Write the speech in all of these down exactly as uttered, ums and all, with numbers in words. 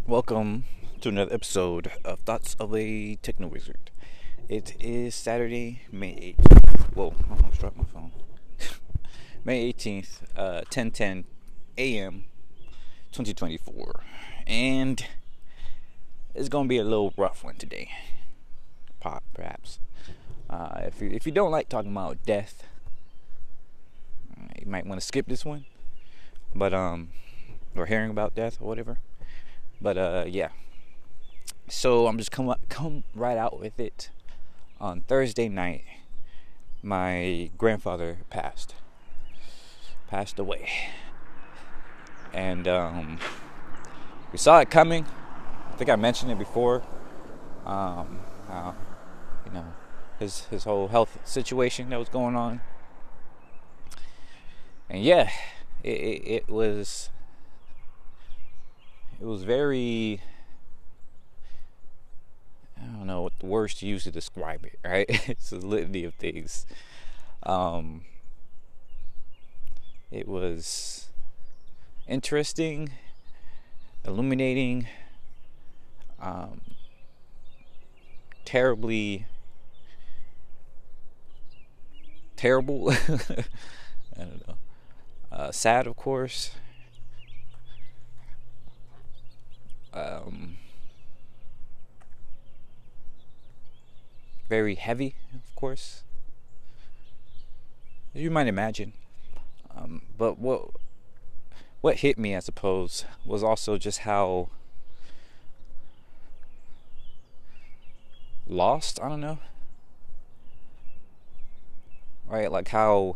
Welcome to another episode of Thoughts of a Techno Wizard. It is Saturday, May eighth. Whoa, I almost dropped my phone. May eighteenth, uh, ten ten a.m. twenty twenty-four. And it's going to be a little rough one today. Pop, perhaps. Uh, if you, if you don't like talking about death, you might want to skip this one. But, um, or hearing about death or whatever. But uh, yeah, so I'm just come come right out with it. On Thursday night, my grandfather passed, passed away, and um, we saw it coming. I think I mentioned it before. Um, how, you know, his his whole health situation that was going on, and yeah, it, it, it was. It was very, I don't know what the words to use to describe it, right? It's a litany of things. Um, it was interesting, illuminating, um, terribly, terrible, I don't know, uh, sad, of course. Um, very heavy, of course, as you might imagine. Um, but what what hit me, I suppose, was also just how lost, I don't know, right? Like how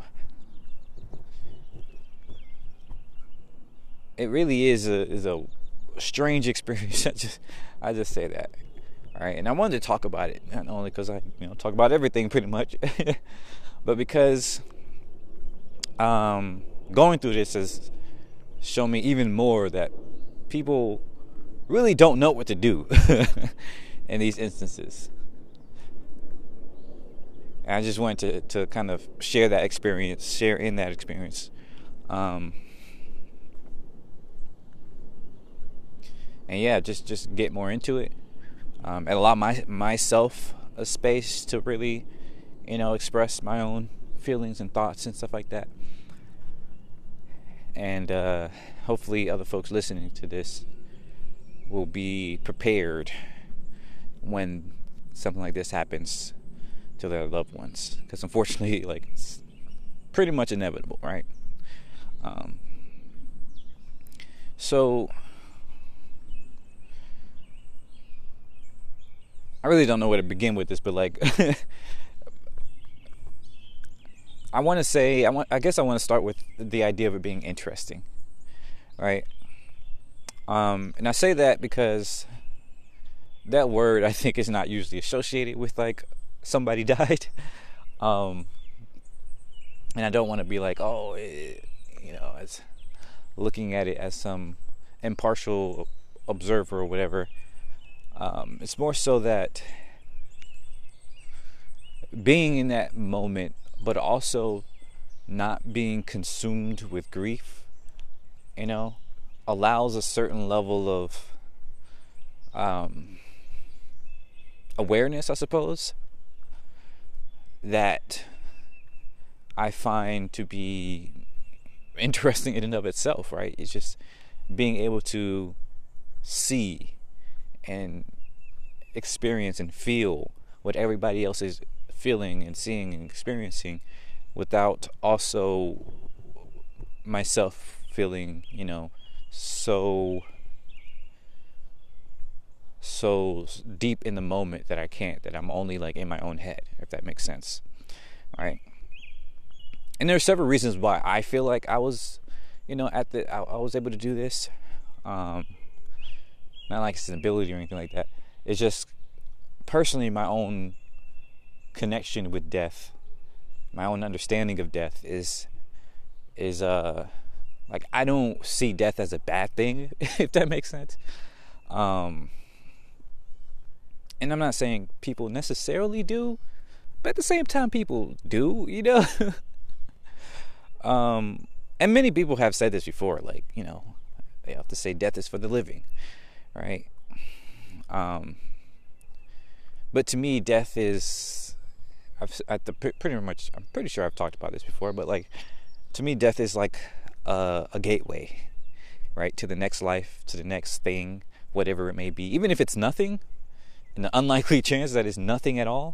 it really is a is a strange experience. I just, I just say that, all right. And I wanted to talk about it not only because I, you know, talk about everything pretty much, but because um, going through this has shown me even more that people really don't know what to do in these instances. And I just wanted to to kind of share that experience, share in that experience. Um, And yeah, just, just get more into it, um, and allow my myself a space to really, you know, express my own feelings and thoughts and stuff like that. And uh, hopefully, other folks listening to this will be prepared when something like this happens to their loved ones, because unfortunately, like, it's pretty much inevitable, right? Um, so. I really don't know where to begin with this, but like, I want to say, I want, I guess I want to start with the idea of it being interesting, right? Um, and I say that because that word, I think, is not usually associated with like somebody died, um, and I don't want to be like, oh, it, you know, as looking at it as some impartial observer or whatever. Um, it's more so that being in that moment, but also not being consumed with grief, you know, allows a certain level of um, awareness, I suppose, that I find to be interesting in and of itself, right? It's just being able to see and experience and feel what everybody else is feeling and seeing and experiencing, without also myself feeling, you know, so so deep in the moment that I can't, that I'm only like in my own head, if that makes sense. All right. And there are several reasons why I feel like I was, you know, at the I, I was able to do this. Um Not like it's an ability or anything like that. It's just personally my own connection with death, my own understanding of death is is uh like, I don't see death as a bad thing, if that makes sense. Um, and I'm not saying people necessarily do, but at the same time, people do, you know. um, and many people have said this before, like, you know, they have to say death is for the living, right? Um, but to me, death is, I've at the pretty much, I'm pretty sure I've talked about this before, but like, to me, death is like a, a gateway, right, to the next life, to the next thing, whatever it may be. Even if it's nothing, and the unlikely chance that it's nothing at all,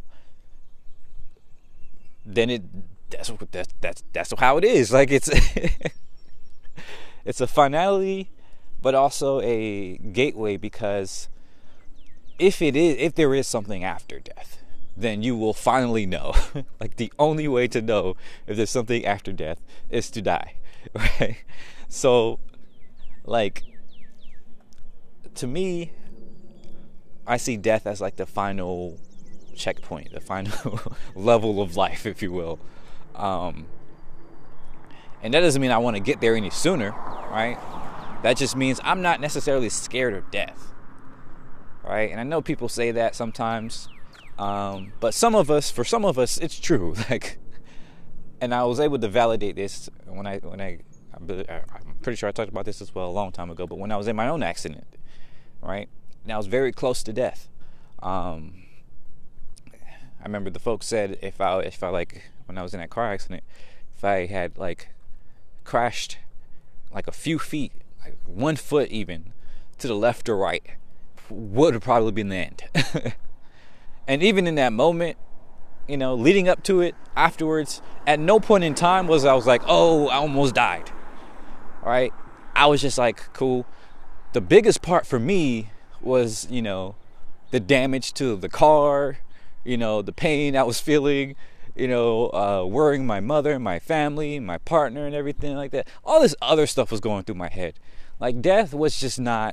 then it that's that's that's that's how it is. Like it's it's a finality, but also a gateway, because if it is, if there is something after death, then you will finally know. Like the only way to know if there's something after death is to die, right? So, like, to me, I see death as like the final checkpoint, the final level of life, if you will. Um, and that doesn't mean I want to get there any sooner, right? That just means I'm not necessarily scared of death, right? And I know people say that sometimes, um, but some of us, for some of us, it's true. Like, and I was able to validate this when I, when I, I'm pretty sure I talked about this as well a long time ago, but when I was in my own accident, right? And I was very close to death. Um, I remember the folks said if I, if I like, when I was in that car accident, if I had like crashed like a few feet, like one foot even, to the left or right, would have probably been the end. And even in that moment, you know, leading up to it, afterwards, at no point in time was I was like, oh, I almost died. All right? I was just like, cool. The biggest part for me was, you know, the damage to the car, you know, the pain I was feeling, you know, uh, worrying my mother, my family, my partner, and everything like that. All this other stuff was going through my head. Like, death was just not...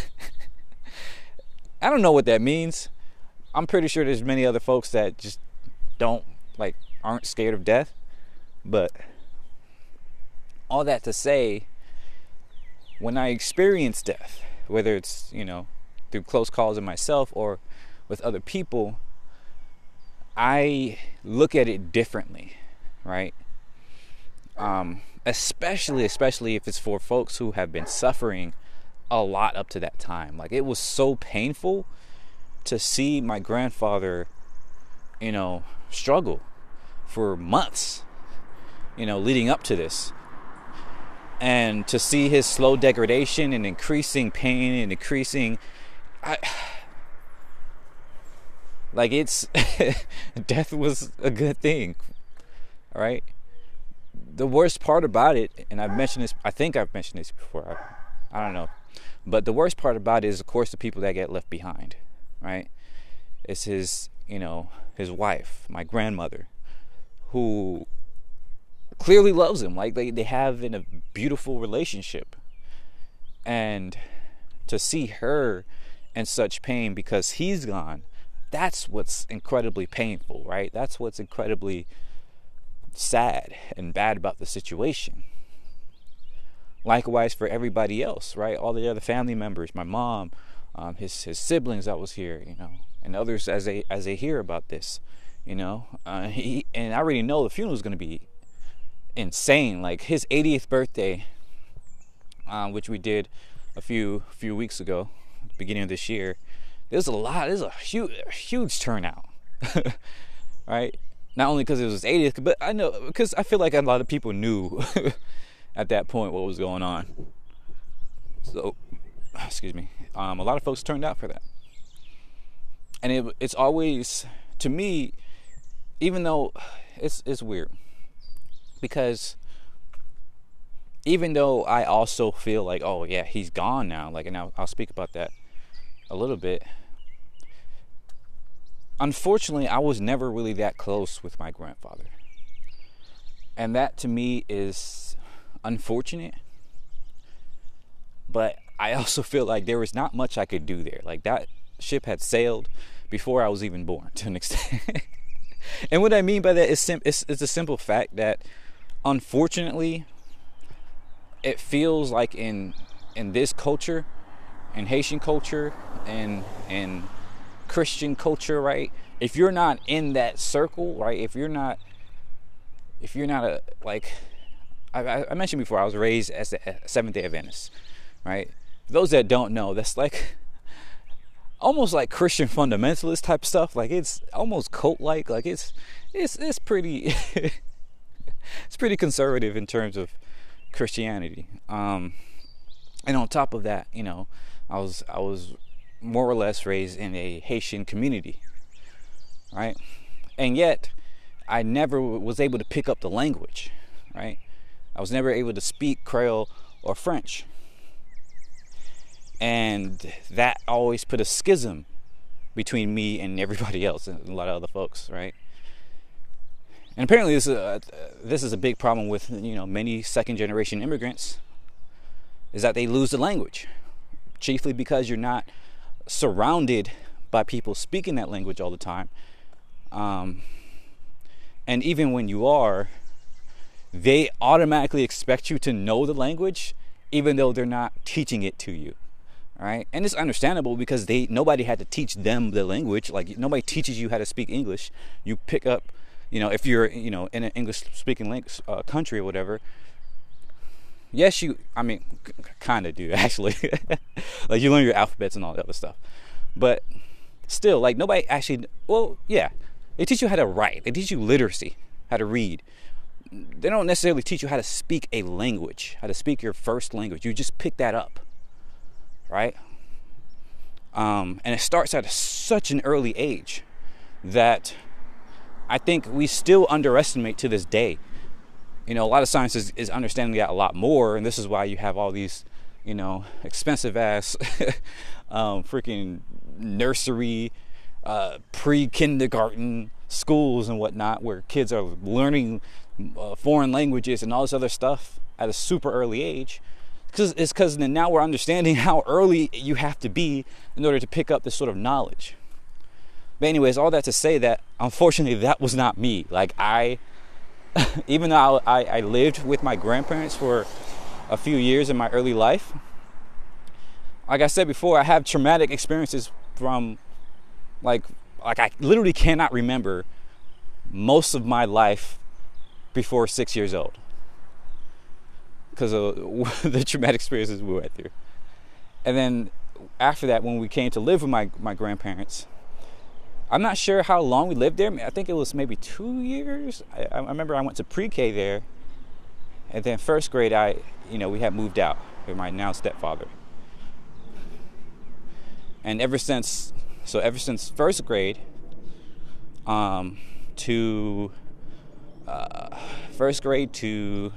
I don't know what that means. I'm pretty sure there's many other folks that just don't, like, aren't scared of death. But all that to say, when I experience death, whether it's, you know, through close calls of myself or with other people, I look at it differently, right? Um, especially, especially if it's for folks who have been suffering a lot up to that time. Like, it was so painful to see my grandfather, you know, struggle for months, you know, leading up to this. And to see his slow degradation and increasing pain and increasing... I... Like, it's... death was a good thing, all right? The worst part about it, and I've mentioned this... I think I've mentioned this before. I, I don't know. But the worst part about it is, of course, the people that get left behind, right? It's his, you know, his wife, my grandmother, who clearly loves him. Like, they, they have in a beautiful relationship. And to see her in such pain because he's gone, that's what's incredibly painful, right? That's what's incredibly sad and bad about the situation. Likewise for everybody else, right? All the other family members, my mom, um, his his siblings that was here, you know, and others as they as they hear about this, you know. Uh, he and I already know the funeral is going to be insane. Like, his eightieth birthday, um, which we did a few few weeks ago, beginning of this year. There's a lot. There's a huge huge turnout, right? Not only because it was his eightieth, but I know because I feel like a lot of people knew. At that point, what was going on. So, excuse me. Um, a lot of folks turned out for that. And it, it's always, to me, even though it's it's weird, because even though I also feel like, oh yeah, he's gone now, like, and I'll, I'll speak about that a little bit. Unfortunately, I was never really that close with my grandfather, and that to me is unfortunate, but I also feel like there was not much I could do there. Like, that ship had sailed before I was even born, to an extent. And what I mean by that is sim- it's, it's a simple fact that, unfortunately, it feels like in in this culture, in Haitian culture, and and Christian culture, right? If you're not in that circle, right? If you're not, if you're not a like. I, I mentioned before, I was raised as a Seventh-day Adventist, right? For those that don't know, that's like almost like Christian fundamentalist type stuff. Like it's almost cult-like. Like it's it's it's pretty it's pretty conservative in terms of Christianity. Um, and on top of that, you know, I was I was more or less raised in a Haitian community, right? And yet, I never was able to pick up the language, right? I was never able to speak Creole or French. And that always put a schism between me and everybody else and a lot of other folks, right? And apparently this is a, this is a big problem with, you know, many second generation immigrants, is that they lose the language, chiefly because you're not surrounded by people speaking that language all the time. Um, and even when you are, they automatically expect you to know the language, even though they're not teaching it to you. Right? And it's understandable because they nobody had to teach them the language. Like nobody teaches you how to speak English. You pick up, you know, if you're, you know, in an English speaking language, uh, country or whatever. Yes, you, I mean, c- kind of do actually. Like you learn your alphabets and all that other stuff. But still, like nobody actually, well, yeah, they teach you how to write. They teach you literacy, how to read. They don't necessarily teach you how to speak a language, how to speak your first language. You just pick that up. Right? Um, and it starts at such an early age that I think we still underestimate to this day. You know, a lot of science is, is understanding that a lot more, and this is why you have all these, you know, expensive ass um, freaking nursery, uh, pre-kindergarten schools and whatnot, where kids are learning uh, foreign languages and all this other stuff at a super early age. Cause it's because now we're understanding how early you have to be in order to pick up this sort of knowledge. But anyways, all that to say that unfortunately that was not me. Like I, even though I, I lived with my grandparents for a few years in my early life, like I said before, I have traumatic experiences from like, like I literally cannot remember most of my life before six years old. Because of the traumatic experiences we went through. And then after that, when we came to live with my, my grandparents, I'm not sure how long we lived there. I think it was maybe two years. I, I remember I went to pre-K there. And then first grade, I, you know, we had moved out with my now stepfather. And ever since, so ever since first grade um, to, uh, first grade to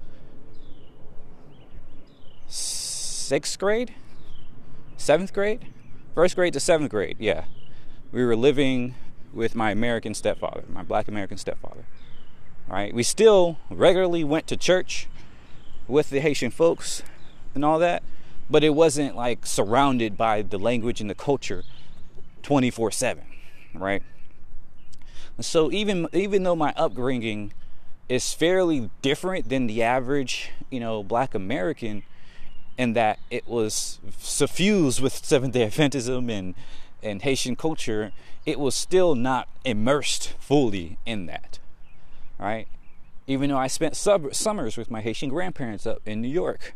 sixth grade, seventh grade, first grade to seventh grade. Yeah, we were living with my American stepfather, my black American stepfather. Right, we still regularly went to church with the Haitian folks and all that, but it wasn't like surrounded by the language and the culture twenty-four seven. Right, so even even though my upbringing is fairly different than the average, you know, black American, and that it was suffused with Seventh-day Adventism and, and Haitian culture, it was still not immersed fully in that, right? Even though I spent sub- summers with my Haitian grandparents up in New York,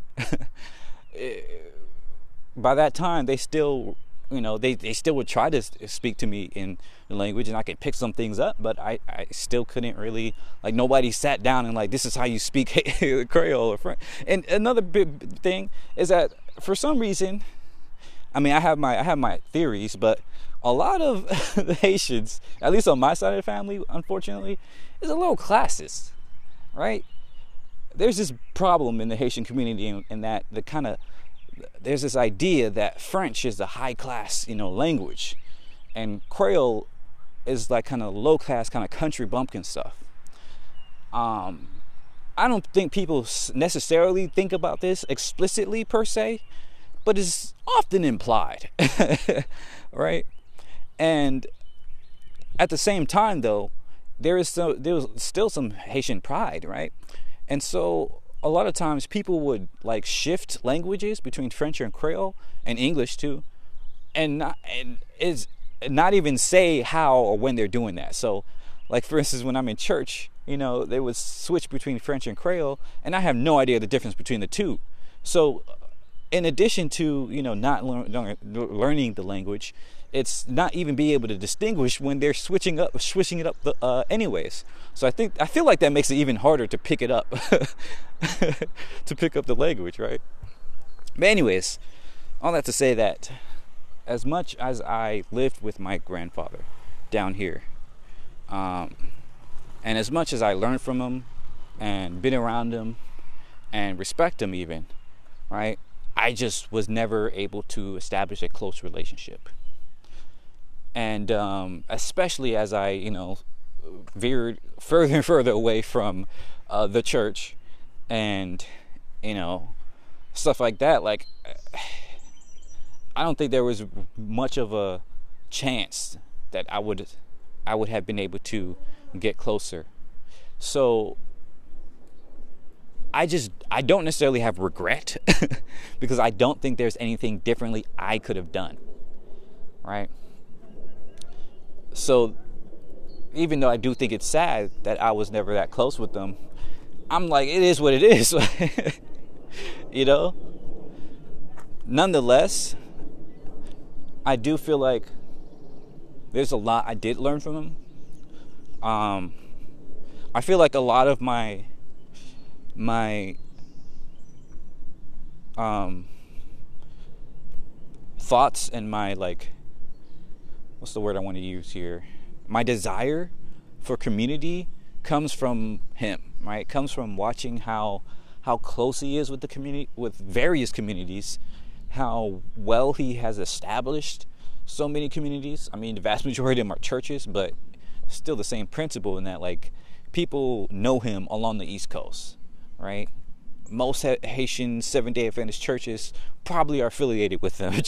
by that time they still, you know, they, they still would try to speak to me in the language, and I could pick some things up, but I, I still couldn't really, like nobody sat down and like, this is how you speak Creole or French. And another big thing is that for some reason, I mean, I have my I have my theories, but a lot of the Haitians, at least on my side of the family, unfortunately, is a little classist, right? There's this problem in the Haitian community in, in that the kind of there's this idea that French is the high class, you know, language, and Creole is like kind of low class, kind of country bumpkin stuff. Um, I don't think people necessarily think about this explicitly per se, but it's often implied, right? And at the same time, though, there is so there was still some Haitian pride, right? And so a lot of times people would like shift languages between French and Creole and English too, and not and is not even say how or when they're doing that. So, like for instance, when I'm in church, you know, they would switch between French and Creole, and I have no idea the difference between the two. So in addition to, you know, not learn, learning the language, it's not even being able to distinguish when they're switching up, switching it up the, uh, anyways. So I think I feel like that makes it even harder to pick it up, to pick up the language, right? But anyways, all that to say that as much as I lived with my grandfather down here, um, and as much as I learned from him and been around him and respect him even, right? I just was never able to establish a close relationship. And um, especially as I, you know, veered further and further away from uh, the church and, you know, stuff like that, like, I don't think there was much of a chance that I would I would have been able to get closer. So I just, I don't necessarily have regret because I don't think there's anything differently I could have done, right? So even though I do think it's sad that I was never that close with them, I'm like, it is what it is, you know? Nonetheless, I do feel like there's a lot I did learn from them. Um, I feel like a lot of my my um, thoughts and my, like, what's the word I want to use here? My desire for community comes from him, right? It comes from watching how how close he is with the community, with various communities, how well he has established so many communities. I mean, the vast majority of them are churches, but still the same principle in that, like, people know him along the East Coast, right? Most Haitian Seventh-day Adventist churches probably are affiliated with them.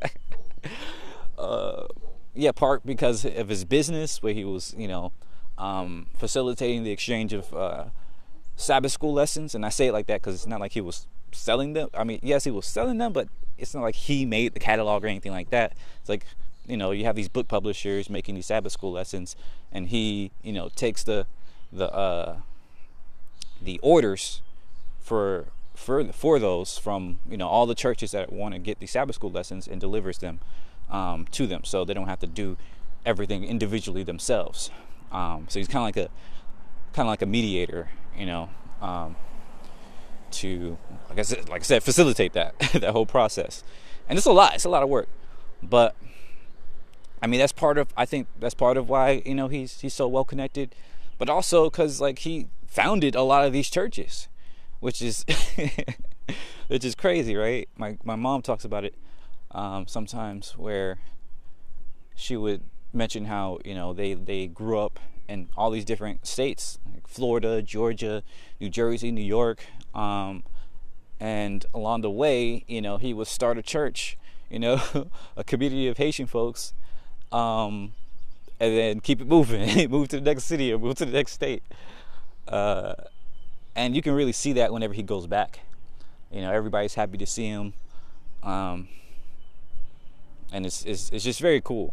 uh, yeah, part because of his business, where he was, you know, um, facilitating the exchange of uh, Sabbath school lessons. And I say it like that because it's not like he was selling them. I mean, yes, he was selling them, but it's not like he made the catalog or anything like that. It's like, you know, you have these book publishers making these Sabbath school lessons, and he, you know, takes the the uh, the orders for for for those from, you know, all the churches that want to get these Sabbath school lessons, and delivers them um, to them, so they don't have to do everything individually themselves. Um, so he's kind of like a kind of like a mediator, you know, um, to like I said, like I said, facilitate that that whole process. And it's a lot. It's a lot of work, but I mean, that's part of. I think that's part of why, you know, he's he's so well connected, but also because, like, he founded a lot of these churches, which is which is crazy, right? My my mom talks about it um, sometimes, where she would mention how, you know, they they grew up in all these different states, like Florida, Georgia, New Jersey, New York, um, and along the way, you know, he would start a church, you know, a community of Haitian folks. Um, and then keep it moving, move to the next city or move to the next state. Uh, and you can really see that whenever he goes back. You know, everybody's happy to see him. Um, and it's, it's, it's just very cool.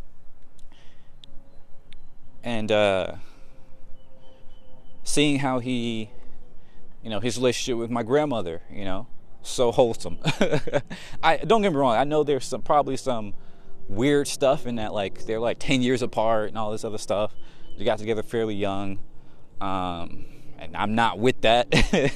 And, uh, seeing how he, you know, his relationship with my grandmother, you know, so wholesome. I don't get me wrong. I know there's some, probably some weird stuff in that, like, they're like ten years apart and all this other stuff. They got together fairly young, um, and I'm not with that.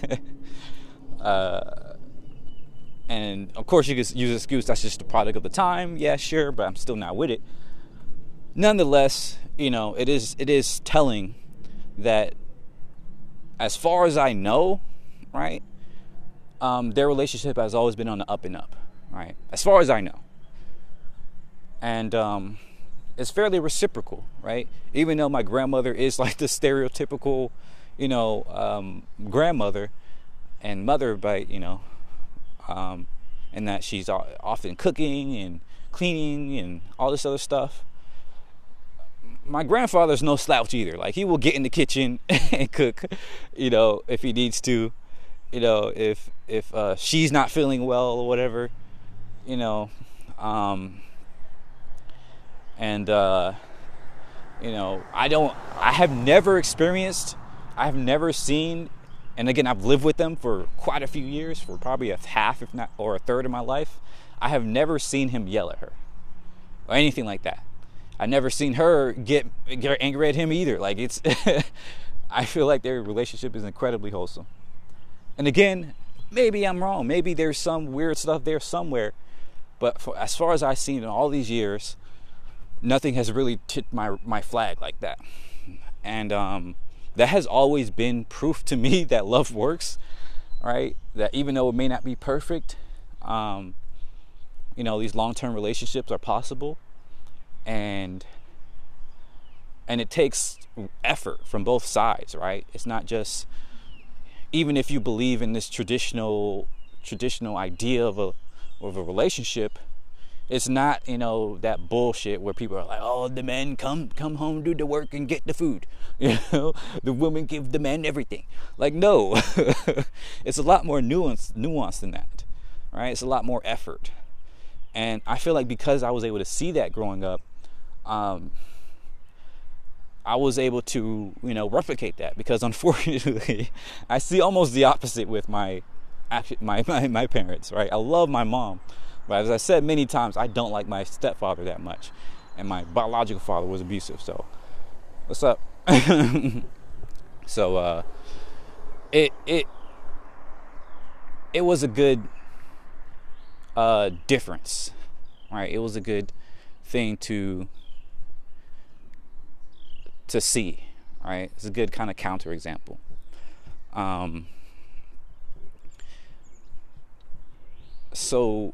uh, and of course you could use an excuse, that's just the product of the time. Yeah, sure, but I'm still not with it. Nonetheless, you know, it is it is telling that, as far as I know, right, um, their relationship has always been on the up and up, right, as far as I know. And um, it's fairly reciprocal, right? Even though my grandmother is like the stereotypical, you know, um, grandmother and mother, by, you know, um, and that she's often cooking and cleaning and all this other stuff. My grandfather's no slouch either. Like, he will get in the kitchen and cook, you know, if he needs to, you know, if if uh, she's not feeling well or whatever, you know. Um, And, uh, you know, I don't, I have never experienced, I have never seen and again, I've lived with them for quite a few years, for probably a half, if not, or a third of my life. I have never seen him yell at her or anything like that. I've never seen her get get angry at him either. Like, it's, I feel like their relationship is incredibly wholesome. And again, maybe I'm wrong. Maybe there's some weird stuff there somewhere. But for, as far as I've seen in all these years, nothing has really tipped my my flag like that. And um, that has always been proof to me that love works, right? That even though it may not be perfect, um, you know, these long-term relationships are possible. And and it takes effort from both sides, right? It's not just, even if you believe in this traditional traditional idea of a of a relationship, it's not, you know, that bullshit where people are like, oh, the men come come home, do the work, and get the food. You know, the women give the men everything. Like, no, it's a lot more nuanced nuanced than that, right? It's a lot more effort. And I feel like because I was able to see that growing up, um, I was able to, you know, replicate that. Because unfortunately, I see almost the opposite with my, my my my parents, right? I love my mom, but as I said many times, I don't like my stepfather that much, and my biological father was abusive. So, what's up? so, uh, it it it was a good uh, difference, right? It was a good thing to to see, right? It's a good kind of counterexample. Um, so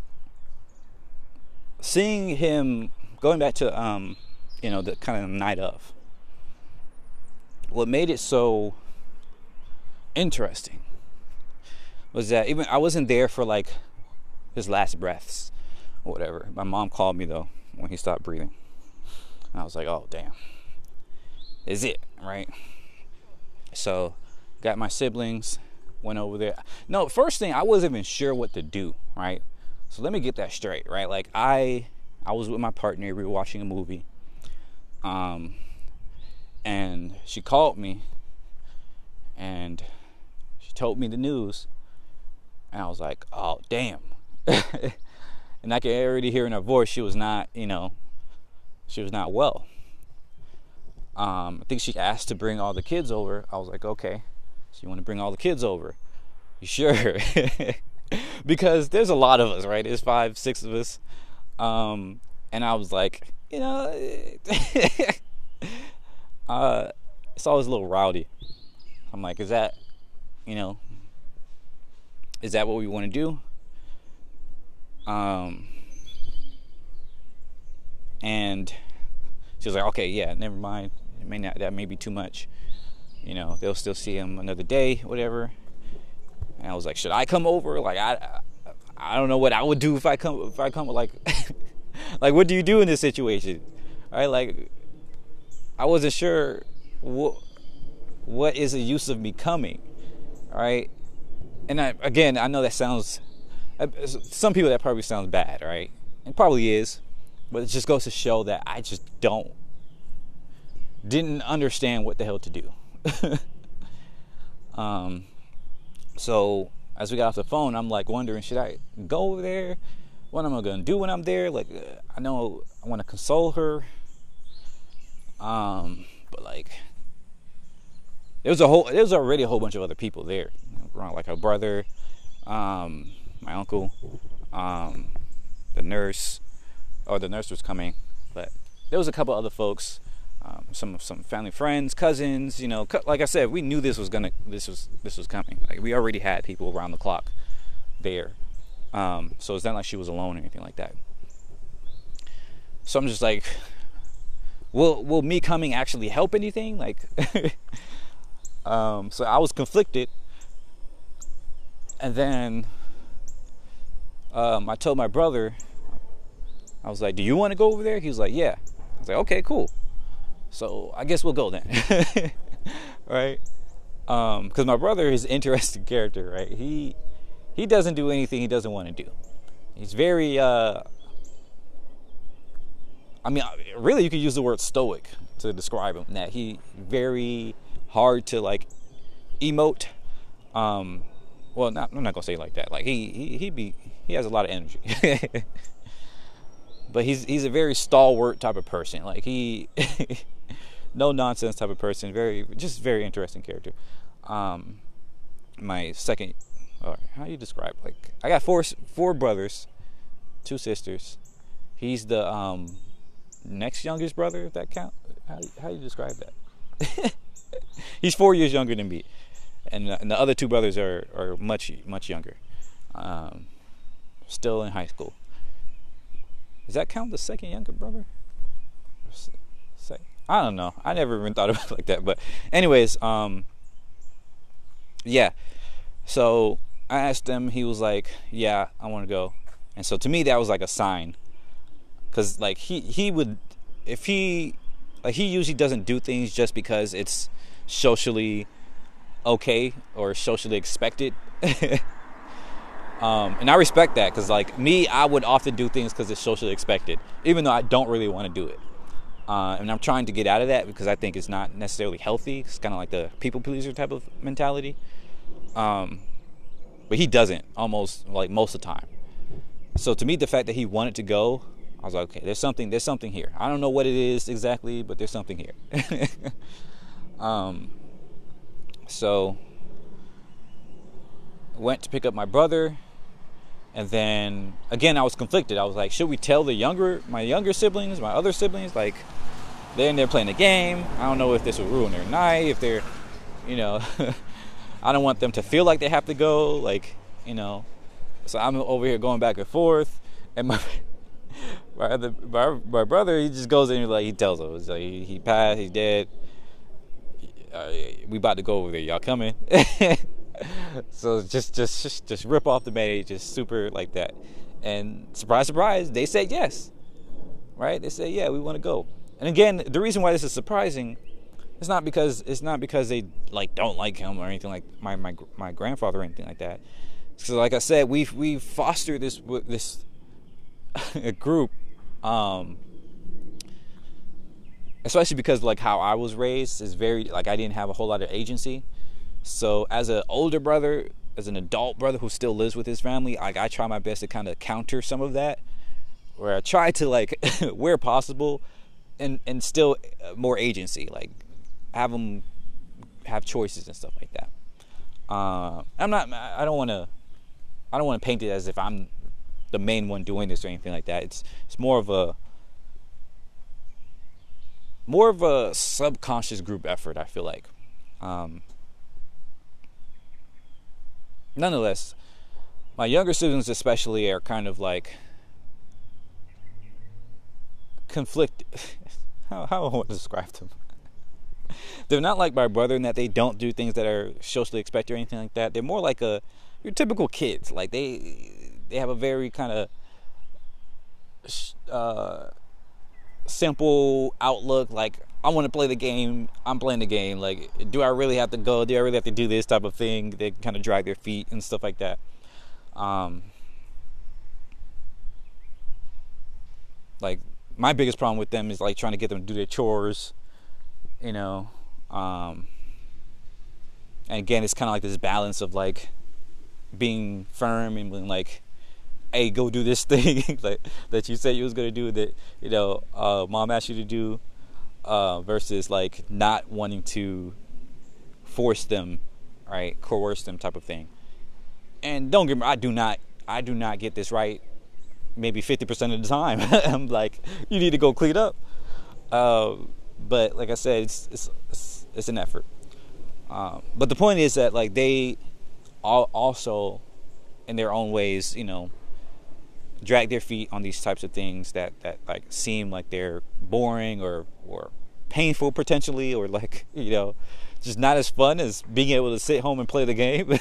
seeing him, going back to, um, you know, the kind of night of, what made it so interesting was that even, I wasn't there for like his last breaths or whatever. My mom called me though when he stopped breathing. And I was like, oh, damn. Is it, right? So got my siblings, went over there. No, first thing, I wasn't even sure what to do, right? So let me get that straight, right? Like, I I was with my partner, we were watching a movie. Um and she called me and she told me the news. And I was like, oh, damn. And I could already hear in her voice she was not, you know, she was not well. Um, I think she asked to bring all the kids over. I was like, okay, so you want to bring all the kids over? You sure? Because there's a lot of us, right? There's five, six of us. Um, and I was like, you know, uh, it's always a little rowdy. I'm like, is that, you know, is that what we want to do? Um, and she was like, okay, yeah, never mind. It may not, that may be too much. You know, they'll still see him another day, whatever. And I was like, should I come over? Like, I, I don't know what I would do if I come, if I come, like, like, what do you do in this situation? Right? Like, I wasn't sure what, what is the use of me coming? Right? And I, again, I know that sounds, some people that probably sounds bad, right? It probably is. But it just goes to show that I just don't, didn't understand what the hell to do. um, so as we got off the phone, I'm like wondering, should I go over there? What am I going to do when I'm there? Like, uh, I know I want to console her. Um, but like, there was a whole, there was already a whole bunch of other people there, you know, around, like her brother, um, my uncle, um, the nurse. Or the nurse was coming, but there was a couple other folks, um, some some family friends, cousins. You know, like I said, we knew this was gonna, this was this was coming. Like, we already had people around the clock there, um, so it's not like she was alone or anything like that. So I'm just like, will will me coming actually help anything? Like, um, so I was conflicted, and then um, I told my brother. I was like, do you want to go over there? He was like, yeah. I was like, okay, cool. So I guess we'll go then. Right? Um, because my brother is an interesting character, right? He he doesn't do anything he doesn't want to do. He's very, uh, I mean, really you could use the word stoic to describe him. That he very hard to like emote. Um, well, not, I'm not gonna say it like that. Like he he he be he has a lot of energy, but he's he's a very stalwart type of person. Like he, no nonsense type of person. Very just very interesting character. Um, my second, or how do you describe? Like I got four four brothers, two sisters. He's the um, next youngest brother, if that count. How how do you describe that? He's four years younger than me. And, and the other two brothers are, are much much younger, um, still in high school. Does that count the second younger brother? I don't know. I never even thought about it like that. But anyways, um, yeah. So I asked him. He was like, "Yeah, I want to go." And so to me, that was like a sign, because like he he would, if he like he usually doesn't do things just because it's socially okay or socially expected. um, and I respect that, because like me, I would often do things because it's socially expected, even though I don't really want to do it. Uh, and I'm trying to get out of that, because I think it's not necessarily healthy. It's kind of like the people pleaser type of mentality. Um, but he doesn't, almost like most of the time. So to me, the fact that he wanted to go, I was like, okay, there's something, there's something here. I don't know what it is exactly, but there's something here. um, So, went to pick up my brother, and then again I was conflicted. I was like, should we tell the younger, my younger siblings, my other siblings, like they're in there playing the game. I don't know if this will ruin their night, if they're, you know, I don't want them to feel like they have to go, like, you know. So I'm over here going back and forth, and my my other my, my brother, he just goes in and like he tells them, it's like he, he passed, he's dead. Uh, we about to go over there, y'all coming? So just just just just rip off the Band-Aid, just super like that. And surprise surprise, they said yes, right? They said, yeah, we want to go. And again, the reason why this is surprising, it's not because it's not because they like don't like him or anything, like my my my grandfather or anything like that. So like I said, we've we've fostered this this group, um especially because like how I was raised is very, like I didn't have a whole lot of agency. So as an older brother, as an adult brother who still lives with his family, like I try my best to kind of counter some of that, where I try to like where possible and and still more agency, like have them have choices and stuff like that. Uh, I'm not I don't want to I don't want to paint it as if I'm the main one doing this or anything like that. It's it's more of a more of a subconscious group effort, I feel like. Um, nonetheless, my younger siblings especially are kind of like conflicted. how, how I want to describe them. They're not like my brother in that they don't do things that are socially expected or anything like that. They're more like a your typical kids. Like they they have a very kind of uh, simple outlook. Like, I want to play the game, I'm playing the game. Like, do I really have to go? Do I really have to do this type of thing? They kind of drag their feet and stuff like that. Um, like, my biggest problem with them is like trying to get them to do their chores, you know. Um, and again, it's kind of like this balance of like being firm and being like, hey, go do this thing like, that you said you was going to do, that, you know, uh, mom asked you to do, uh, versus like not wanting to force them, right, coerce them type of thing. And don't get me, I do not, I do not get this right maybe fifty percent of the time. I'm like, you need to go clean up. Uh, but like I said, it's, it's, it's, it's an effort. Um, but the point is that like they all also in their own ways, you know, drag their feet on these types of things that, that like seem like they're boring or, or painful potentially, or like, you know, just not as fun as being able to sit home and play the game.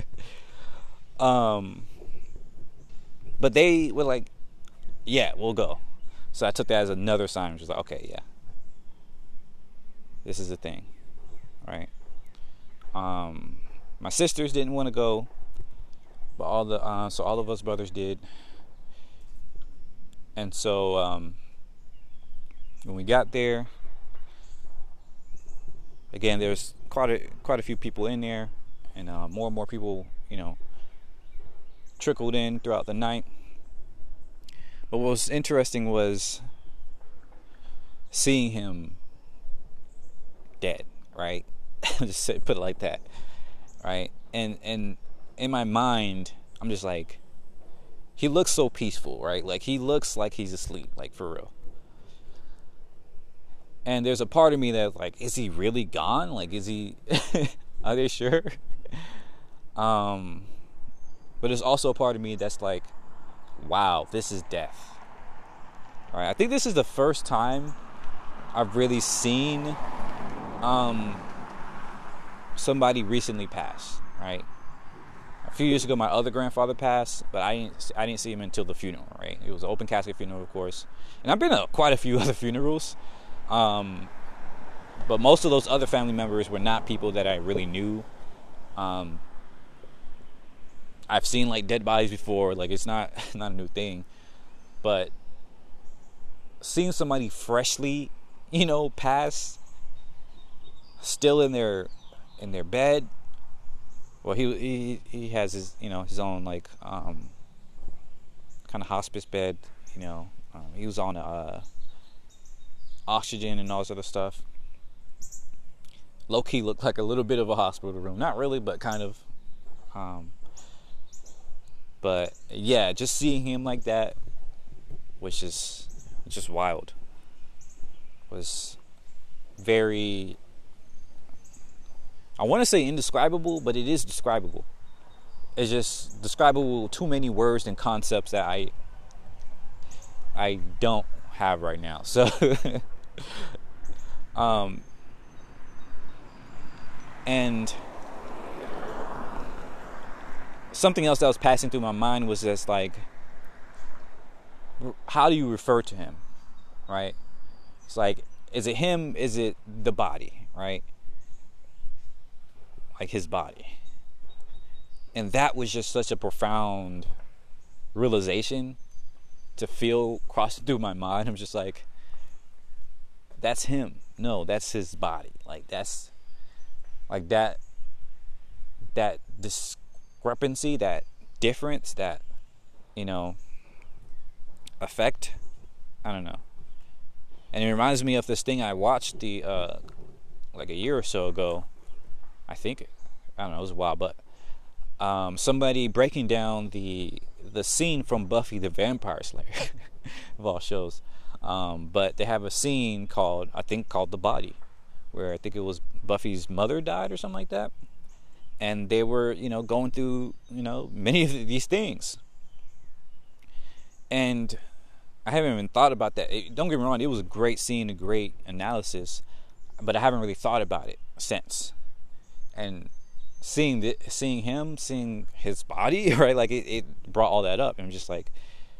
um, but they were like, yeah, we'll go. So I took that as another sign, which was like, okay, yeah, this is the thing, right? Um, my sisters didn't want to go, but all the uh, so all of us brothers did. And so um, when we got there, again, there's quite a quite a few people in there, and uh, more and more people, you know, trickled in throughout the night. But what was interesting was seeing him dead, right? Just put it like that, right? And and in my mind, I'm just like, he looks so peaceful, right? Like, he looks like he's asleep, like, for real. And there's a part of me that's like, is he really gone? Like, is he, are they sure? Um, but there's also a part of me that's like, wow, this is death. All right, I think this is the first time I've really seen um, somebody recently pass, right? A few years ago, my other grandfather passed, but I didn't, I didn't see him until the funeral, right? It was an open casket funeral, of course. And I've been to quite a few other funerals. Um, but most of those other family members were not people that I really knew. Um, I've seen like dead bodies before, like it's not not a new thing. But seeing somebody freshly, you know, pass, still in their in their bed. Well, he he he has his, you know, his own like um, kind of hospice bed, you know. Um, he was on a uh, oxygen and all this other stuff. Low-key looked like a little bit of a hospital room. Not really, but kind of. Um, but yeah, just seeing him like that was just, just wild. Was very, I want to say indescribable, but it is describable. It's just describable, too many words and concepts that I I don't have right now. So um and something else that was passing through my mind was just like, how do you refer to him, right? It's like, is it him? Is it the body, right? Like his body. And that was just such a profound realization to feel crossing through my mind. I'm just like, that's him. No, that's his body. Like that's like that that discrepancy, that difference, that, you know, effect. I don't know. And it reminds me of this thing I watched the uh like a year or so ago. I think I don't know, it was a while, but um somebody breaking down the the scene from Buffy the Vampire Slayer of all shows. Um, but they have a scene called, I think, called The Body, where I think it was Buffy's mother died or something like that. And they were, you know, going through, you know, many of these things. And I haven't even thought about that. It, don't get me wrong, it was a great scene, a great analysis, but I haven't really thought about it since. And seeing the, seeing him, seeing his body, right, like it, it brought all that up. And I'm just like,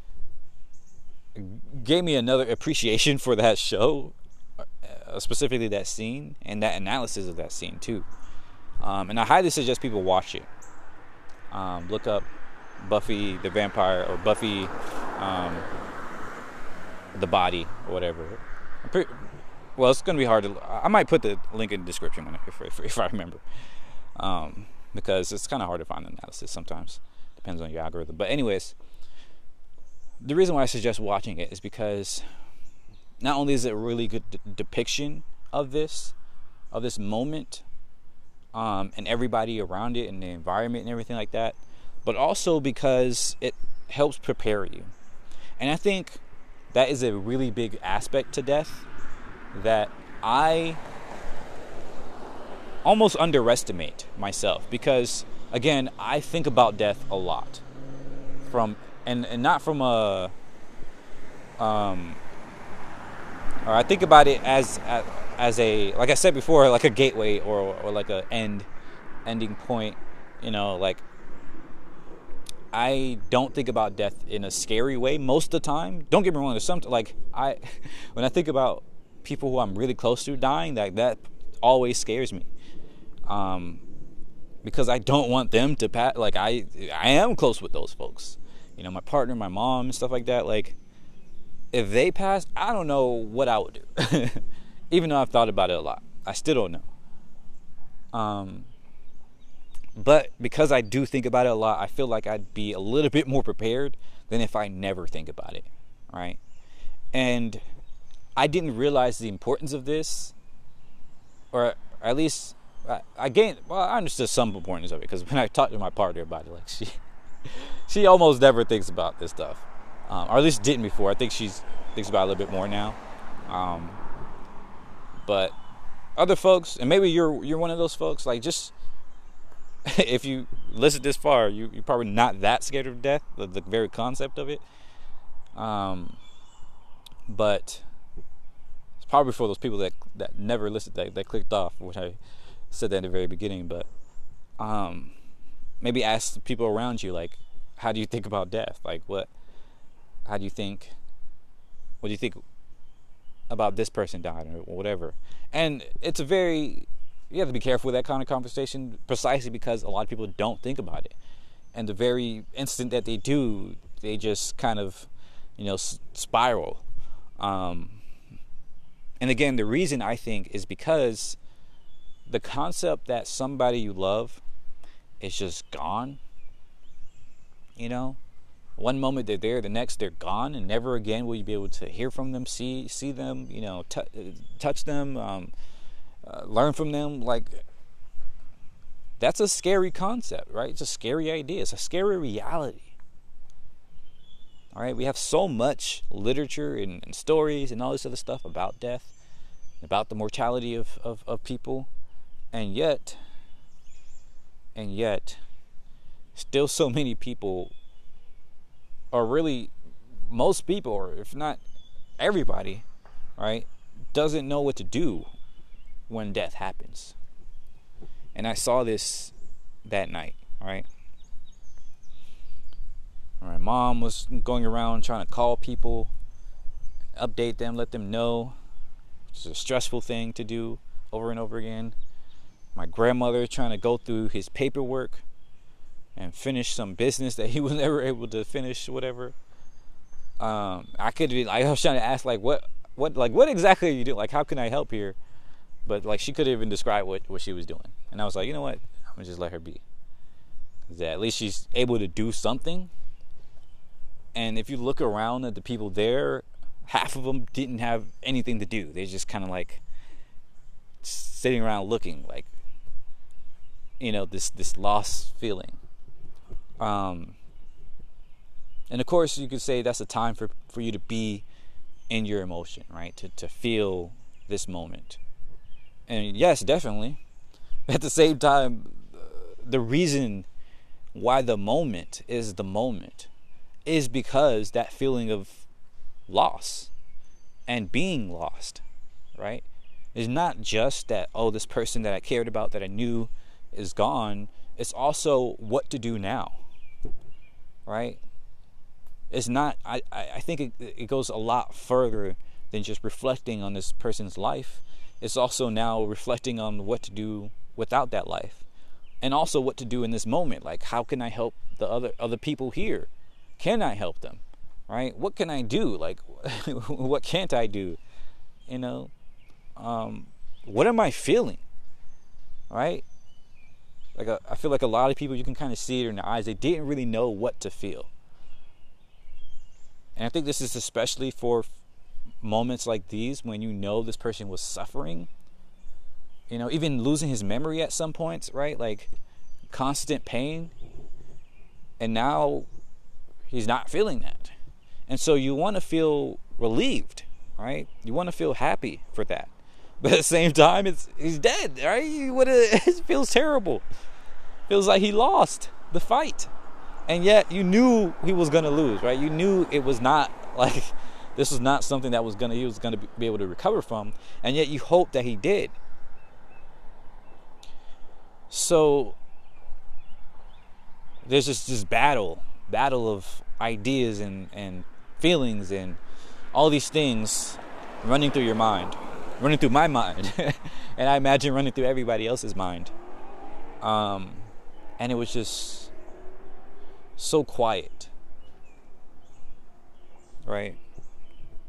gave me another appreciation for that show, uh, specifically that scene and that analysis of that scene too. Um, and I highly suggest people watch it. Um, look up Buffy the Vampire or Buffy um, the Body or whatever. Pretty, well, it's gonna be hard to. I might put the link in the description if if, if I remember, um, because it's kind of hard to find the analysis sometimes. Depends on your algorithm. But anyways. The reason why I suggest watching it is because not only is it a really good de- depiction of this, of this moment, um, and everybody around it and the environment and everything like that, but also because it helps prepare you. And I think that is a really big aspect to death that I almost underestimate myself, because again, I think about death a lot from And, and not from a, um, or I think about it as, as, as a, like I said before, like a gateway or, or like a end, ending point, you know, like I don't think about death in a scary way most of the time. Don't get me wrong, there's some, like I, when I think about people who I'm really close to dying, that, that always scares me. Um, because I don't want them to pass, like I, I am close with those folks. You know, my partner, my mom, and stuff like that. Like, if they passed, I don't know what I would do. Even though I've thought about it a lot. I still don't know. Um, But because I do think about it a lot, I feel like I'd be a little bit more prepared than if I never think about it, right? And I didn't realize the importance of this, or at least I, I gained, well, I understood some importance of it, because when I talked to my partner about it, like, she she almost never thinks about this stuff, um, or at least didn't before. I think she's thinks about it a little bit more now. Um, but other folks, and maybe you're you're one of those folks, like, just if you listen this far, you, you're probably not that scared of death, the, the very concept of it. Um, but it's probably for those people that, that never listened, that, that clicked off, which I said that in the very beginning. But um, maybe ask the people around you, like, how do you think about death? Like, what, how do you think, what do you think about this person dying, or whatever? And it's a very, you have to be careful with that kind of conversation, precisely because a lot of people don't think about it. And the very instant that they do, they just kind of, you know, spiral. Um, and again, the reason, I think, is because the concept that somebody you love is just gone, you know, one moment they're there, the next they're gone, and never again will you be able to hear from them, see see them, you know, t- touch them, um, uh, learn from them. Like, that's a scary concept, right? It's a scary idea. It's a scary reality. All right, we have so much literature and, and stories and all this other stuff about death, about the mortality of, of, of people, and yet, and yet, still so many people, or really most people, or if not everybody, right, doesn't know what to do when death happens. And I saw this that night, right? My mom was going around trying to call people, update them, let them know, which is a stressful thing to do over and over again. My grandmother trying to go through his paperwork and finish some business that he was never able to finish, whatever. Um, I could be, I was trying to ask, like, what, what, like, what exactly are you doing? Like, how can I help here? But, like, she couldn't even describe what, what she was doing. And I was like, you know what? I'm gonna just let her be. Because at least she's able to do something. And if you look around at the people there, half of them didn't have anything to do. They're just kind of like sitting around looking, like, you know, this this lost feeling. Um, and of course, you could say that's a time for, for you to be in your emotion, right? To to feel this moment. And yes, definitely. At the same time, the reason why the moment is the moment is because that feeling of loss and being lost, right? It's not just that, oh, this person that I cared about, that I knew, is gone. It's also what to do now, right? It's not, I, I think it, it goes a lot further than just reflecting on this person's life. It's also now reflecting on what to do without that life, and also what to do in this moment. Like, how can I help the other other people here? Can I help them, right? What can I do? Like, what can't I do? You know, um, what am I feeling, right? Like, a, I feel like a lot of people, you can kind of see it in their eyes. They didn't really know what to feel. And I think this is especially for moments like these, when you know this person was suffering, you know, even losing his memory at some points, right? Like, constant pain. And now he's not feeling that. And so you want to feel relieved, right? You want to feel happy for that. But at the same time, it's he's dead, right? What it, it feels terrible. Feels like he lost the fight. And yet you knew he was going to lose, right? You knew it was not like, this was not something that was going to, he was going to be able to recover from. And yet you hoped that he did. So there's just this battle, battle of ideas and, and feelings and all these things running through your mind, running through my mind. And I imagine running through everybody else's mind. Um, and it was just so quiet, right?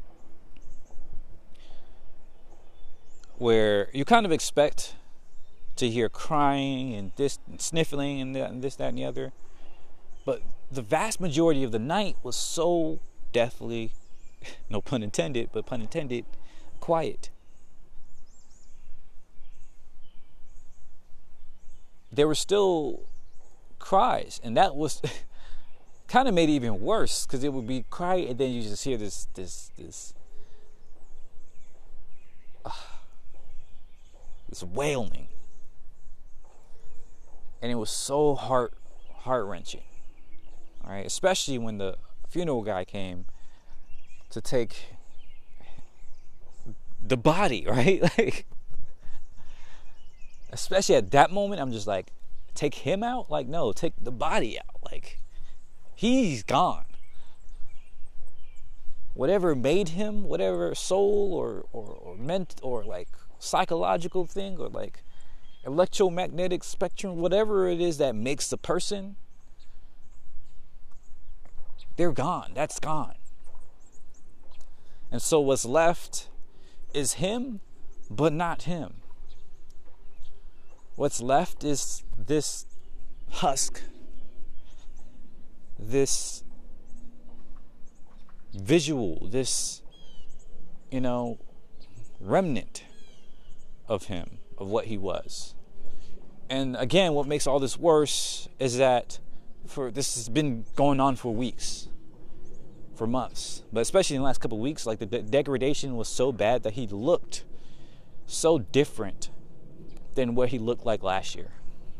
Where you kind of expect to hear crying and this and sniffling and, that, and this, that, and the other. But the vast majority of the night was so deathly, no pun intended, but pun intended, quiet. There were still cries, and that was kind of made it even worse, because it would be quiet and then you just hear this this this uh, this wailing, and it was so heart heart wrenching. All right, especially when the funeral guy came to take the body, right? Like, especially at that moment, I'm just like, take him out? Like, no, take the body out. Like, he's gone. Whatever made him, whatever soul or, or, or meant or like psychological thing or like electromagnetic spectrum, whatever it is that makes the person, they're gone. That's gone. And so what's left is him, but not him. What's left is this husk, this visual, this, you know, remnant of him, of what he was. And again, what makes all this worse is that for this has been going on for weeks, for months, but especially in the last couple of weeks, like the de- degradation was so bad that he looked so different than what he looked like last year.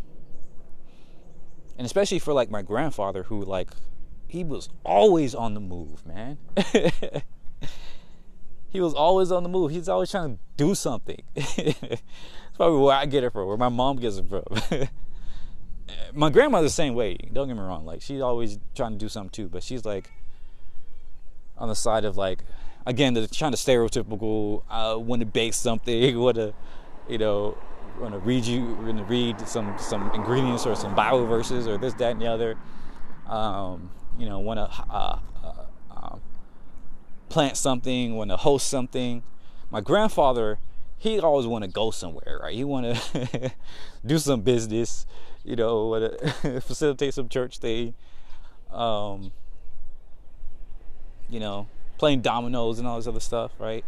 And especially for like my grandfather, who like, he was always on the move, man. He was always on the move. He's always trying to do something. That's probably where I get it from, where my mom gets it from. My grandmother's the same way, don't get me wrong. Like, she's always trying to do something too, but she's like on the side of like, again, the trying to stereotypical, uh, want to bake something, want to, you know, want to read you, want to read some some ingredients or some Bible verses or this, that, and the other. Um, you know, want to uh, uh, um, plant something, want to host something. My grandfather, he always want to go somewhere, right? He want to do some business, you know, want to facilitate some church thing. Um, you know, playing dominoes and all this other stuff, right?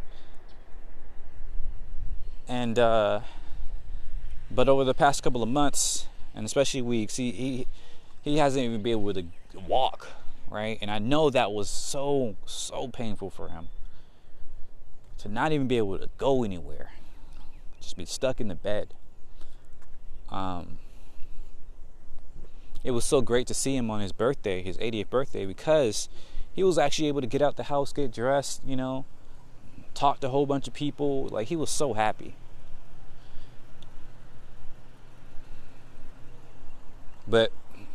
And uh, but over the past couple of months, and especially weeks, he he he hasn't even been able to walk, right? And I know that was so so painful for him, to not even be able to go anywhere, just be stuck in the bed. Um, it was so great to see him on his birthday, his eightieth birthday, because he was actually able to get out the house, get dressed, you know, talk to a whole bunch of people. Like, he was so happy. But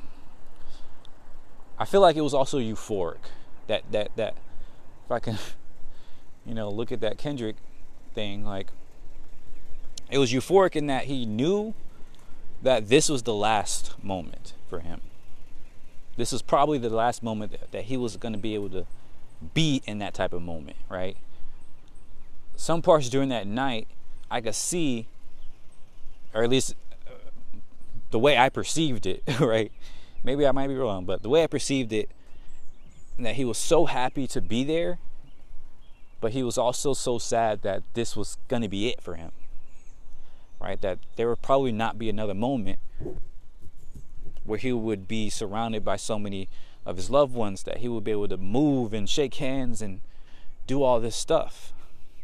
I feel like it was also euphoric. That that that if I can, you know, look at that Kendrick thing, like, it was euphoric in that he knew that this was the last moment for him. This was probably the last moment that, that he was going to be able to be in that type of moment, right? Some parts during that night, I could see, or at least uh, the way I perceived it, right? Maybe I might be wrong, but the way I perceived it, that he was so happy to be there, but he was also so sad that this was going to be it for him, right? That there would probably not be another moment where he would be surrounded by so many of his loved ones, that he would be able to move and shake hands and do all this stuff.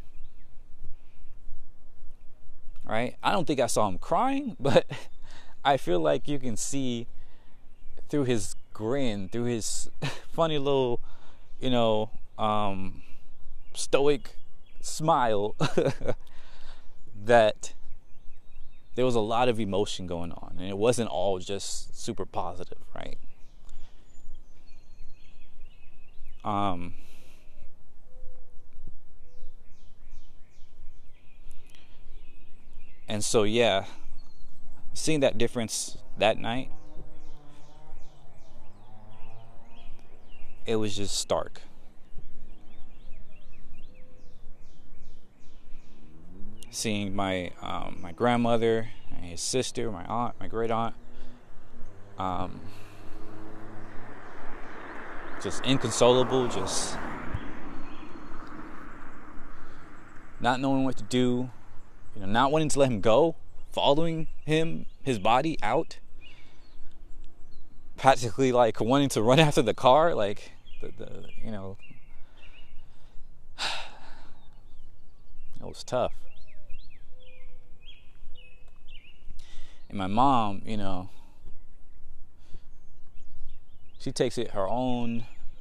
Right? I don't think I saw him crying, but I feel like you can see through his grin, through his funny little, you know, um, stoic smile, that there was a lot of emotion going on, and it wasn't all just super positive, right? Um, and so, yeah, seeing that difference that night, it was just stark. seeing my um, my grandmother, and his sister, my aunt, my great aunt. Um, just inconsolable, just not knowing what to do, you know, not wanting to let him go, following him, his body out, practically like wanting to run after the car, like the, the you know, it was tough. And my mom, you know, she takes it her own.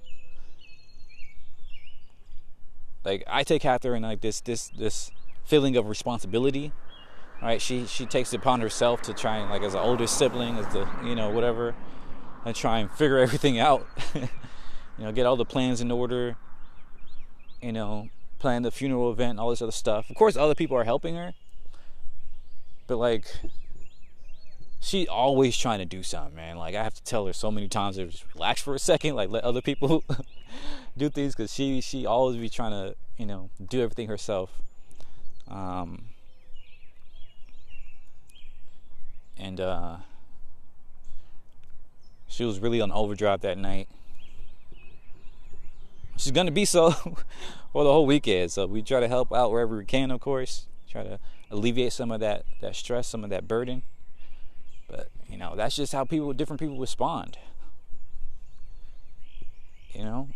Like, I take after in like this this this feeling of responsibility, right? She she takes it upon herself to try and, like, as an older sibling, as the, you know, whatever, and try and figure everything out. You know, get all the plans in order. You know, plan the funeral event, all this other stuff. Of course, other people are helping her, but like, she always trying to do something, man. Like, I have to tell her so many times to just relax for a second, like, let other people do things, because she she always be trying to, you know, do everything herself. Um, and uh, she was really on overdrive that night. She's gonna be so for the whole weekend. So we try to help out wherever we can, of course. Try to alleviate some of that that stress, some of that burden. But, you know, that's just how people, different people respond. You know?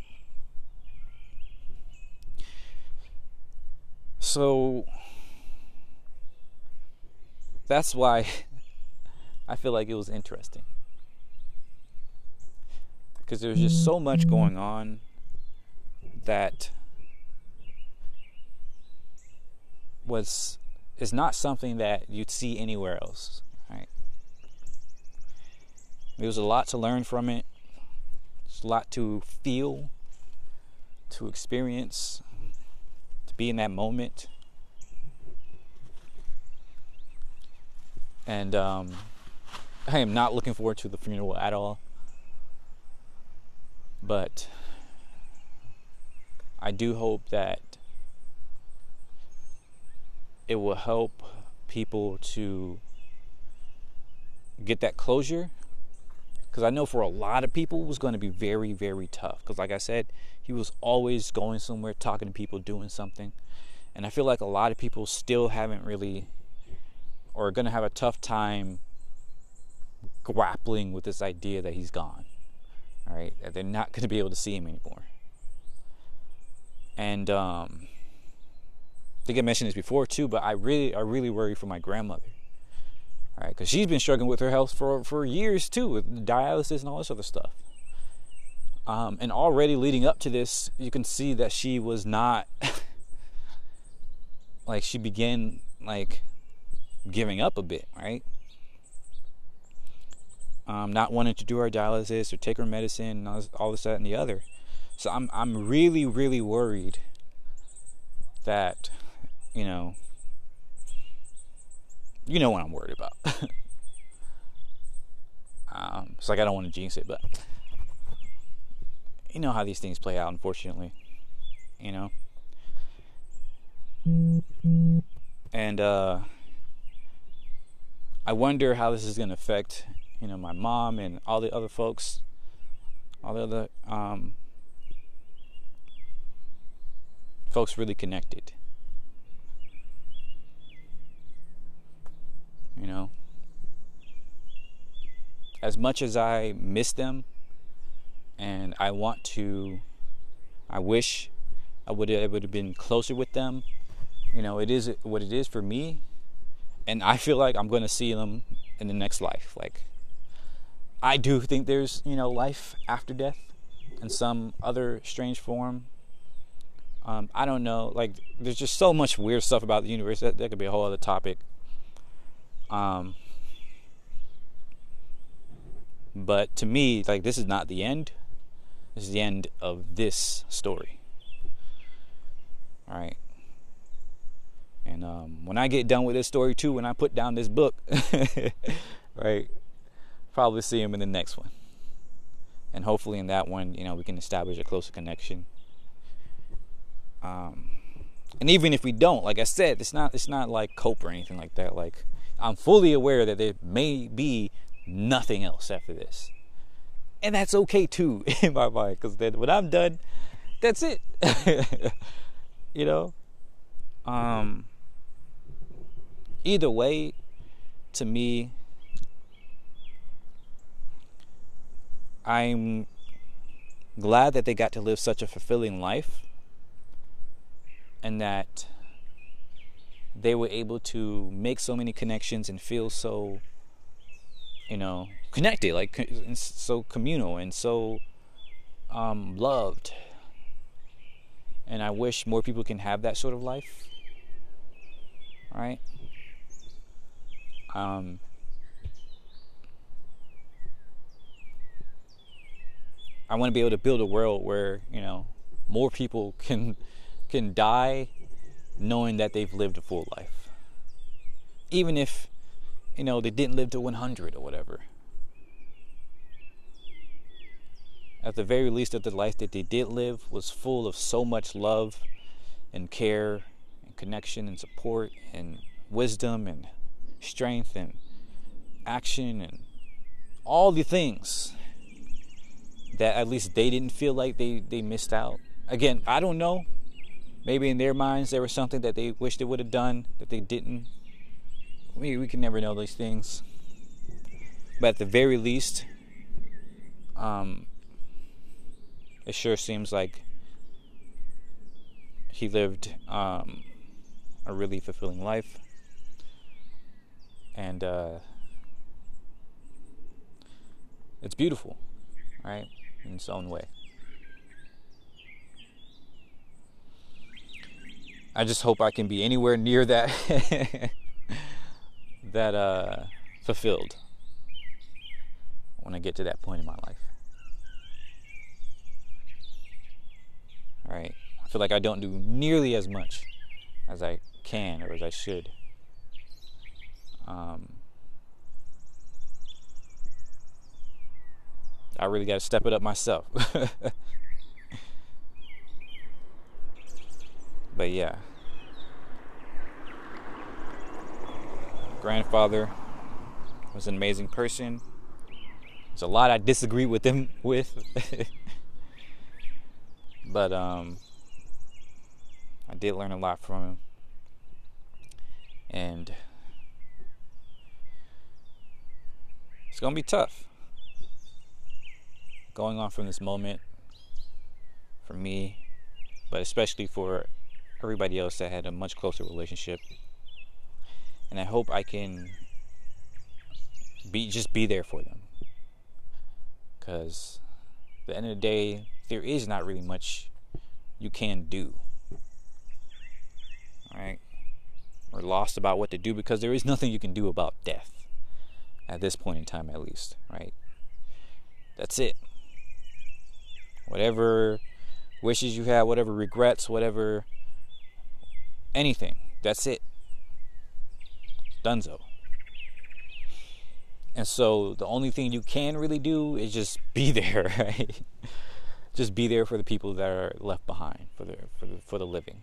So, that's why I feel like it was interesting. Because there's just so much going on that was is not something that you'd see anywhere else, right? There was a lot to learn from it. There's a lot to feel, to experience, to be in that moment. And um, I am not looking forward to the funeral at all. But I do hope that it will help people to get that closure. Because I know for a lot of people it was going to be very, very tough. Because like I said, he was always going somewhere, talking to people, doing something. And I feel like a lot of people still haven't really, or are going to have a tough time grappling with this idea that he's gone. All right, that they're not going to be able to see him anymore. And um, I think I mentioned this before too, but I really, I really worry for my grandmother. All right, because she's been struggling with her health for for years too, with dialysis and all this other stuff. Um, and already leading up to this, you can see that she was not like she began like giving up a bit, right? Um, not wanting to do her dialysis or take her medicine and all this, all this, that, and the other. So I'm I'm really, really worried that, you know, you know what I'm worried about. um, it's like I don't want to jinx it, but you know how these things play out, unfortunately. You know? And uh, I wonder how this is going to affect, you know, my mom and all the other folks, all the other um, folks really connected. You know, as much as I miss them, and I want to, I wish I would have would have been closer with them. You know, it is what it is for me, and I feel like I'm going to see them in the next life. Like, I do think there's, you know, life after death in some other strange form. Um, I don't know. Like, there's just so much weird stuff about the universe that that could be a whole other topic. Um, but to me, like, this is not the end. This is the end of this story. All right. And um, when I get done with this story too, when I put down this book, right, probably see him in the next one. And hopefully in that one, you know, we can establish a closer connection. Um, And even if we don't, like I said, it's not it's not like cope or anything like that. Like, I'm fully aware that there may be nothing else after this. And that's okay too, in my mind, because then when I'm done, that's it. You know? Um either way, to me, I'm glad that they got to live such a fulfilling life, and that they were able to make so many connections and feel so, you know, connected, like so communal and so um, loved. And I wish more people can have that sort of life. All right. Um, I want to be able to build a world where, you know, more people can can die knowing that they've lived a full life. Even if, you know, they didn't live to one hundred or whatever. At the very least, that the life that they did live was full of so much love and care and connection and support and wisdom and strength and action and all the things that at least they didn't feel like they, they missed out. Again, I don't know. Maybe in their minds there was something that they wished they would have done that they didn't. We we can never know these things. But at the very least, um, it sure seems like he lived um, a really fulfilling life. And uh, it's beautiful, right? In its own way. I just hope I can be anywhere near that that uh, fulfilled when I get to that point in my life. All right. I feel like I don't do nearly as much as I can or as I should. Um, I really got to step it up myself. But yeah, grandfather was an amazing person. There's a lot I disagree with him with. But um, I did learn a lot from him. And it's going to be tough going on from this moment for me, but especially for everybody else that had a much closer relationship. And I hope I can be just be there for them, because at the end of the day, there is not really much you can do. Alright? We're lost about what to do because there is nothing you can do about death at this point in time, at least, right? That's it. Whatever wishes you have, whatever regrets, whatever anything, that's it. Dunzo. And so the only thing you can really do is just be there, right? Just be there for the people that are left behind, for the for the for the living.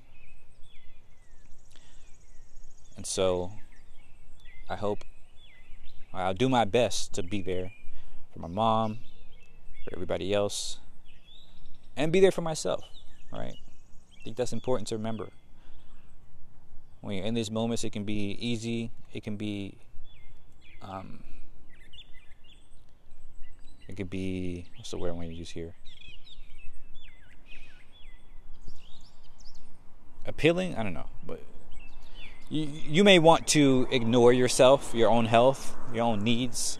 And so I hope I'll do my best to be there for my mom, for everybody else, and be there for myself, right? I think that's important to remember. When you're in these moments, it can be easy. It can be, um, it could be, what's the word I'm going to use here? Appealing? I don't know. But you, you may want to ignore yourself, your own health, your own needs.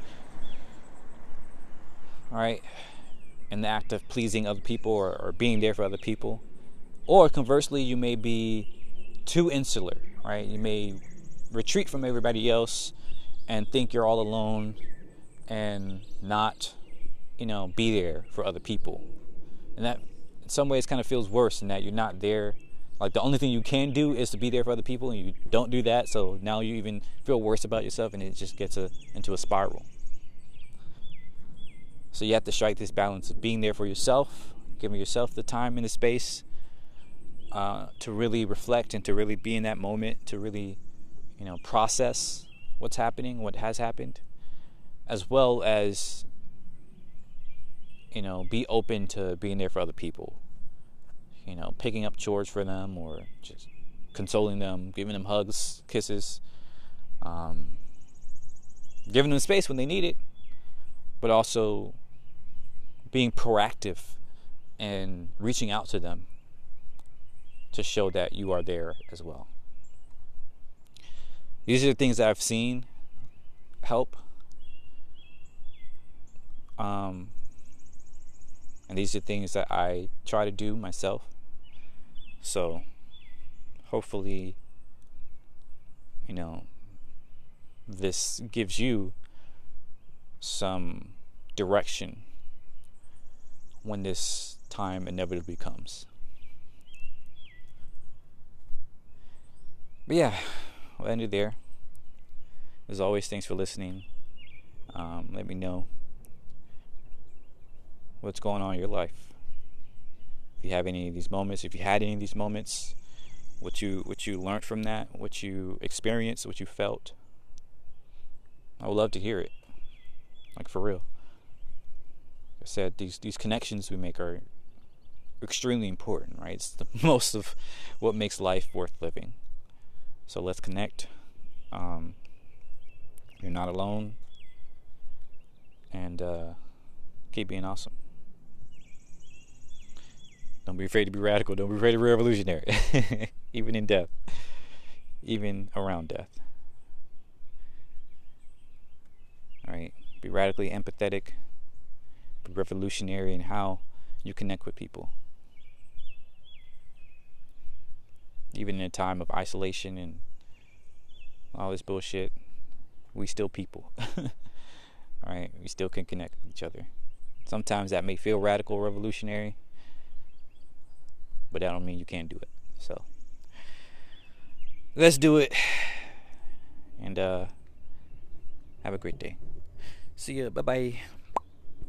All right? In the act of pleasing other people or, or being there for other people. Or conversely, you may be too insular, right? You may retreat from everybody else and think you're all alone and not, you know, be there for other people. And that in some ways kind of feels worse in that you're not there. Like the only thing you can do is to be there for other people, and you don't do that, so now you even feel worse about yourself, and it just gets a, into a spiral. So you have to strike this balance of being there for yourself, giving yourself the time and the space, uh, to really reflect and to really be in that moment, to really, you know, process what's happening, what has happened, as well as, you know, be open to being there for other people. You know, picking up chores for them, or just consoling them, giving them hugs, kisses, um, giving them space when they need it, but also being proactive and reaching out to them to show that you are there as well. These are the things that I've seen help. Um, and these are things that I try to do myself. So hopefully, you know, this gives you some direction when this time inevitably comes. But yeah, we'll end it there. As always, thanks for listening. Um, let me know what's going on in your life. If you have any of these moments, if you had any of these moments, what you what you learned from that, what you experienced, what you felt. I would love to hear it. Like, for real. Like I said, these these connections we make are extremely important, right? It's the most of what makes life worth living. So let's connect. Um, you're not alone. And uh, keep being awesome. Don't be afraid to be radical. Don't be afraid to be revolutionary. Even in death. Even around death. Alright? Be radically empathetic. Be revolutionary in how you connect with people. Even in a time of isolation and all this bullshit, we still people. Alright? We still can connect with each other. Sometimes that may feel radical, revolutionary, but that don't mean you can't do it. So let's do it. And uh have a great day. See ya. Bye bye.